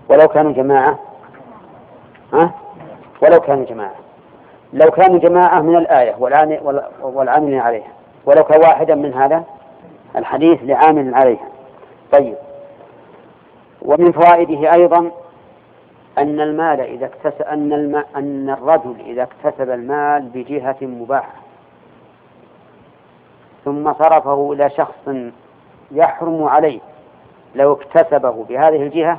ولو كانوا جماعة. ولو كانوا جماعة، لو كانوا جماعة من الآية والعامل عليها، ولو كان واحدا من هذا الحديث لعامل عليها. طيب، ومن فوائده أيضا أن المال إذا اكتسب أن الرجل إذا اكتسب المال بجهة مباحة ثم صرفه إلى شخص يحرم عليه لو اكتسبه بهذه الجهة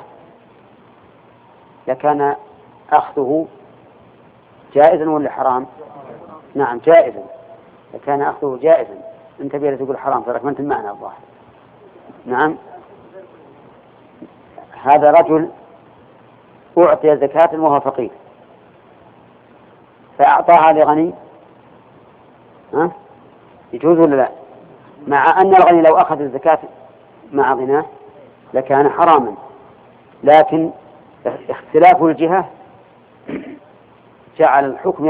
لكان أخذه جائزا ولا حرام؟ نعم جائزا، لكان أخذه جائزا. أنت بيلا تقول حرام ترك ما أنت معنا الظاهر. نعم، هذا رجل أعطي زكاة وهو فقير فأعطاها لغني، يجوز ولا لا؟ مع أن الغني لو أخذ الزكاة مع غناه لكان حراما، لكن اختلاف الجهة جعل الحكم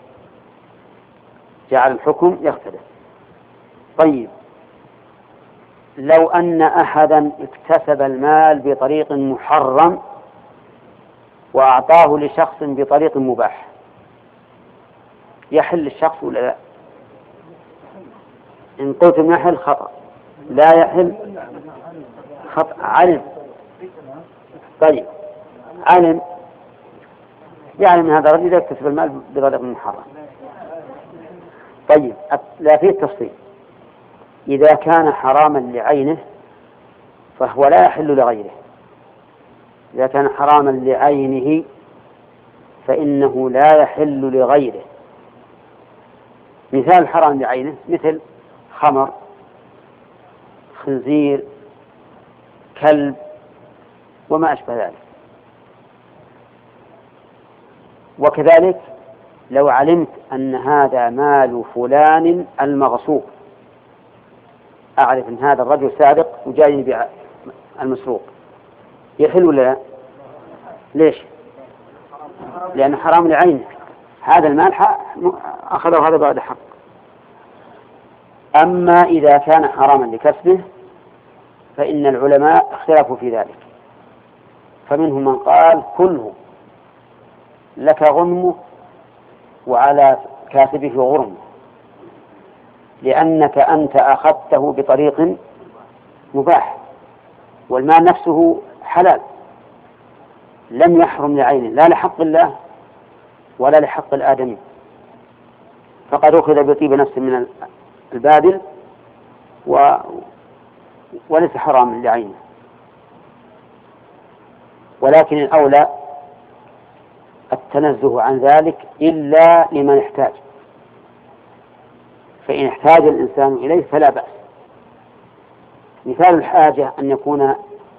يختلف. طيب، لو أن أحدا اكتسب المال بطريق محرم وأعطاه لشخص بطريق مباح يحل الشخص ولا لا؟ إن قلتم يحل خطأ، لا يحل خطأ. علم، طيب علم يعني من هذا الرجل إذا اكتسب المال بطريق محرم. طيب، لا فيه التفصيل. إذا كان حراما لعينه فهو لا يحل لغيره. إذا كان حراما لعينه فإنه لا يحل لغيره. مثال حرام لعينه مثل خمر، خنزير، كلب، وما أشبه ذلك. وكذلك لو علمت أن هذا مال فلان المغصوب، أعرف أن هذا الرجل سارق وجاي يبيع المسروق، يحل ولا لا؟ ليش؟ لأنه حرام لعينه، هذا المال أخذه هذا بعد حق. أما إذا كان حراما لكسبه فإن العلماء اختلفوا في ذلك، فمنهم من قال كله لك غنمه وعلى كاسبه غرمه، لأنك أنت أخذته بطريق مباح والمال نفسه حلال لم يحرم لعينه، لا لحق الله ولا لحق الآدمي، فقد أخذ بطيب نفس من البادل وليس حرام لعينه. ولكن الأولى التنزه عن ذلك إلا لمن احتاج، فإن احتاج الإنسان إليه فلا بأس. مثال الحاجة أن يكون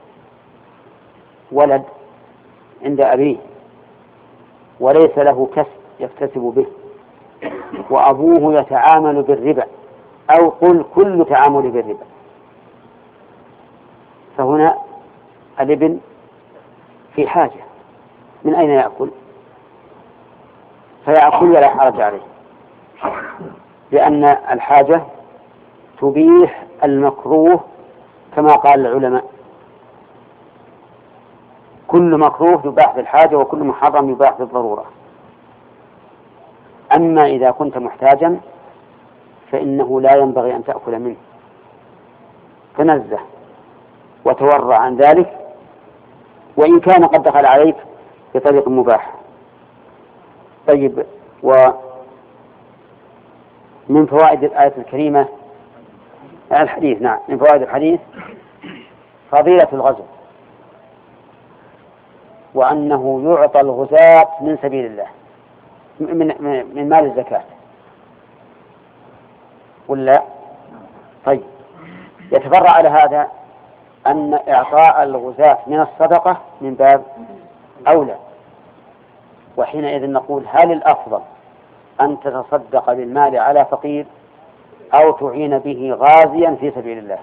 ولد عند أبيه وليس له كسب يكتسب به وأبوه يتعامل بالربا، أو قل كل تعامل بالربا، فهنا الابن في حاجة، من أين يأكل؟ فيأكل ولا حرج عليه، لأن الحاجة تبيح المكروه كما قال العلماء، كل مكروه يباح بالحاجة وكل محرم يباح بالضرورة. أما إذا كنت محتاجا فإنه لا ينبغي أن تأكل منه، تنزه وتورع عن ذلك وإن كان قد دخل عليك بطريق مباح. طيب، ومن فوائد الآية الكريمة الحديث، نعم من فوائد الحديث فضيلة الغزو، وأنه يعطى الغزاة من سبيل الله من مال الزكاة ولا؟ طيب، يتفرع على هذا أن إعطاء الغزاة من الصدقة من باب أولى، وحينئذ نقول هل الأفضل أن تتصدق بالمال على فقير أو تعين به غازيا في سبيل الله؟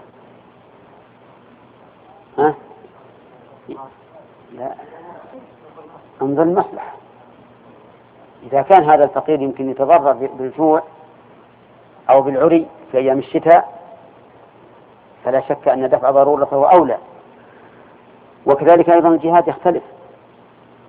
لا، انظر المصلحة. إذا كان هذا الفقير يمكن يتضرر بالجوع أو بالعري في أيام الشتاء فلا شك أن دفع ضرورته أولى. وكذلك أيضا الجهاد يختلف،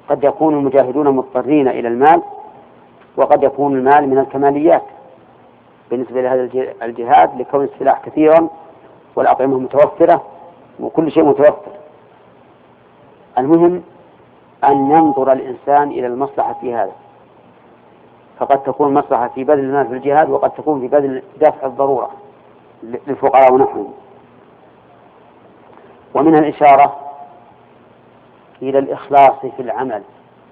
قد يكون المجاهدون مضطرين إلى المال، وقد يكون المال من الكماليات بالنسبة لهذا الجهاد، لكون السلاح كثيرا والأطعمة متوفرة وكل شيء متوفر. المهم أن ينظر الإنسان إلى المصلحة في هذا، فقد تكون المصلحة في بذل المال في الجهاد، وقد تكون في بذل دافع الضرورة للفقراء ونحوهم. ومن الإشارة إلى الإخلاص في العمل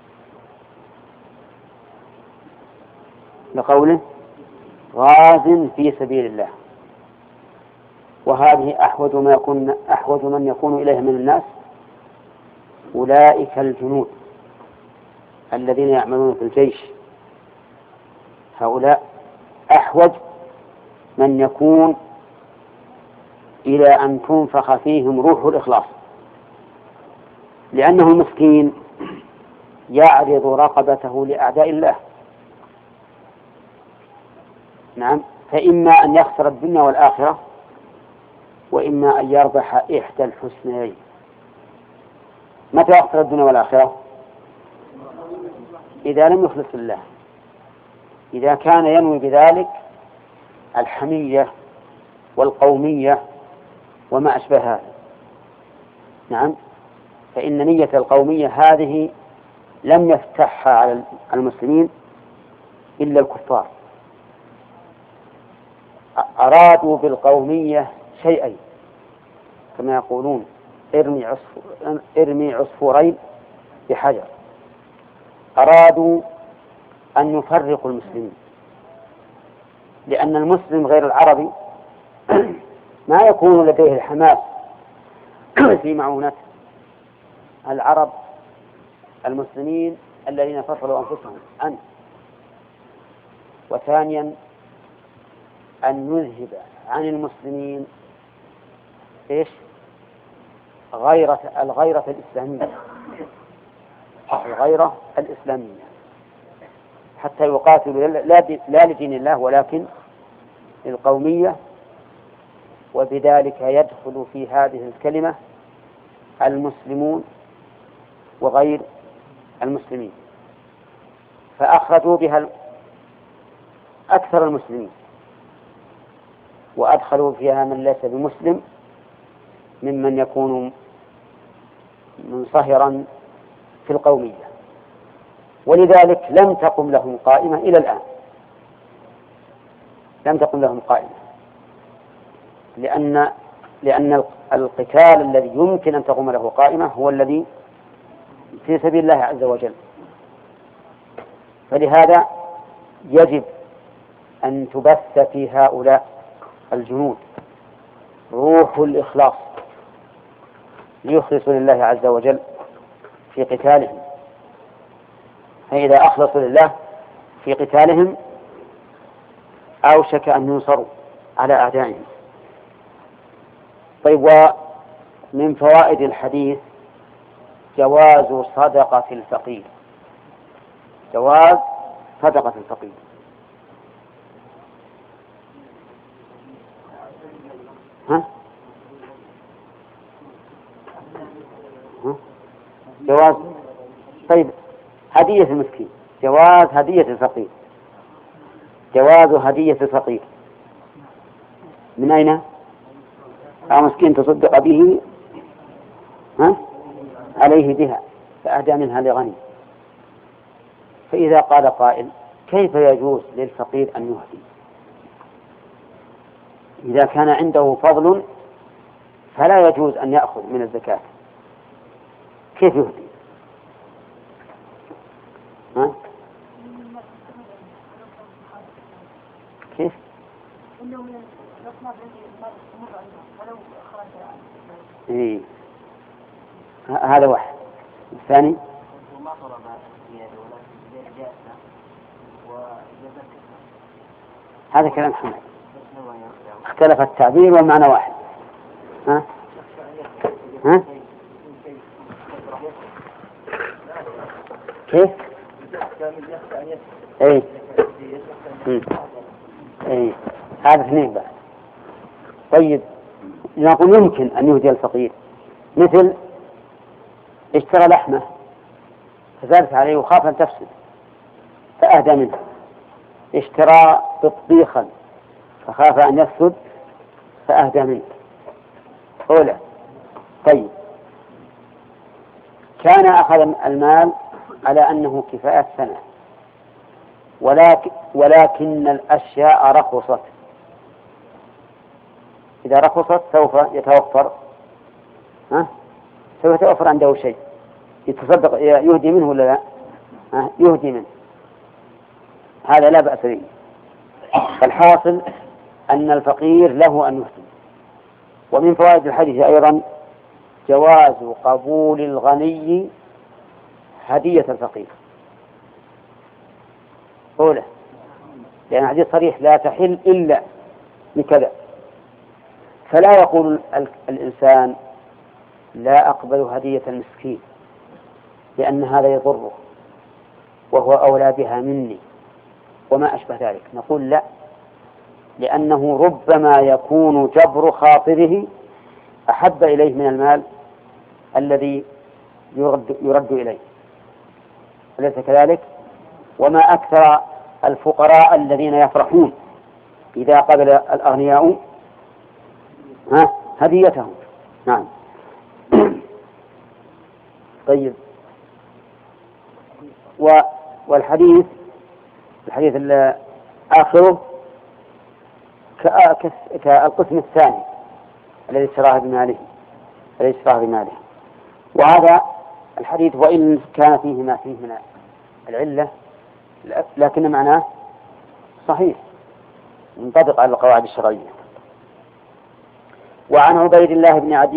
لقوله غاز في سبيل الله، وهذه أحوج من يكون إليه من الناس أولئك الجنود الذين يعملون في الجيش، هؤلاء أحوج من يكون إلى أن تنفخ فيهم روح الإخلاص، لأنه المسكين يعرض رقبته لأعداء الله. نعم، فإما أن يخسر الدنيا والآخرة، وإما أن يربح إحدى الحسنيين. متى يخسر الدنيا والآخرة؟ إذا لم يخلص الله، إذا كان ينوي بذلك الحمية والقومية وما أشبه هذا. نعم، فإن نية القومية هذه لم يفتحها على المسلمين إلا الكفار. أرادوا بالقومية شيئين كما يقولون ارمي عصفورين بحجر. أرادوا أن يفرقوا المسلمين، لأن المسلم غير العربي ما يكون لديه الحماس في معونة العرب المسلمين الذين فصلوا أنفسهم عنه. وثانيا أن يذهب عن المسلمين الغيرة الإسلامية، الغيرة الإسلامية، حتى يقاتلوا لا لدين الله ولكن للقومية. وبذلك يدخل في هذه الكلمة المسلمون وغير المسلمين، فأخرجوا بها أكثر المسلمين، وأدخلوا فيها من ليس بمسلم ممن يكون منصهرا في القومية. ولذلك لم تقم لهم قائمة إلى الآن، لم تقم لهم قائمة، لأن القتال الذي يمكن أن تقوم له قائمة هو الذي في سبيل الله عز وجل. فلهذا يجب أن تبث في هؤلاء الجنود روح الإخلاص ليخلصوا لله عز وجل في قتالهم، فإذا أخلصوا لله في قتالهم أوشك أن ينصروا على أعدائهم. طيب، ومن فوائد الحديث جواز صدقة الفقير، جواز صدقة الفقير. جواز. طيب، هدية المسكين، جواز هدية الفقير، جواز هدية الفقير من أين؟ مسكين تصدق به عليه بها فأهدى منها لغني. فإذا قال قائل كيف يجوز للفقير أن يهدي؟ إذا كان عنده فضل فلا يجوز أن يأخذ من الزكاة، كيف يهدي؟ كيف؟ إيه. هذا واحد. الثاني هذا كلام حمد، اختلف التعبير والمعنى واحد. كيف؟ ايه ايه، هذا اثنين بعد. طيب، نقول يمكن أن يهدي الفقير، مثل اشترى لحمة فزادت عليه وخاف أن تفسد فأهدى منه. اشترى بطبيخا فخاف أن يفسد فأهدى منه. أولى. طيب، كان أخذ المال على أنه كفاية سنة، ولكن الأشياء رخصت. إذا رخصت سوف يتوفر سوف يتوفر عنده شيء يتصدق يهدي منه ولا لا؟ يهدي منه، هذا لا بأس به. فالحاصل أن الفقير له أن يهدي. ومن فوائد الحديث أيضا جواز قبول الغني هدية الفقير. أولى، لأن الحديث صريح لا تحل إلا بكذا. فلا يقول الإنسان لا أقبل هدية المسكين لأن هذا يضره وهو أولى بها مني وما أشبه ذلك. نقول لا، لأنه ربما يكون جبر خاطره أحب إليه من المال الذي يرد إليه، أليس كذلك؟ وما أكثر الفقراء الذين يفرحون إذا قبل الأغنياء هديتهم. نعم. طيب، والحديث آخره كالقسم الثاني الذي اشتراه بماله. وهذا الحديث وإن كان فيه ما فيه من العلة لكن معناه صحيح منطبق على القواعد الشرعية. وعن عبيد الله بن عدي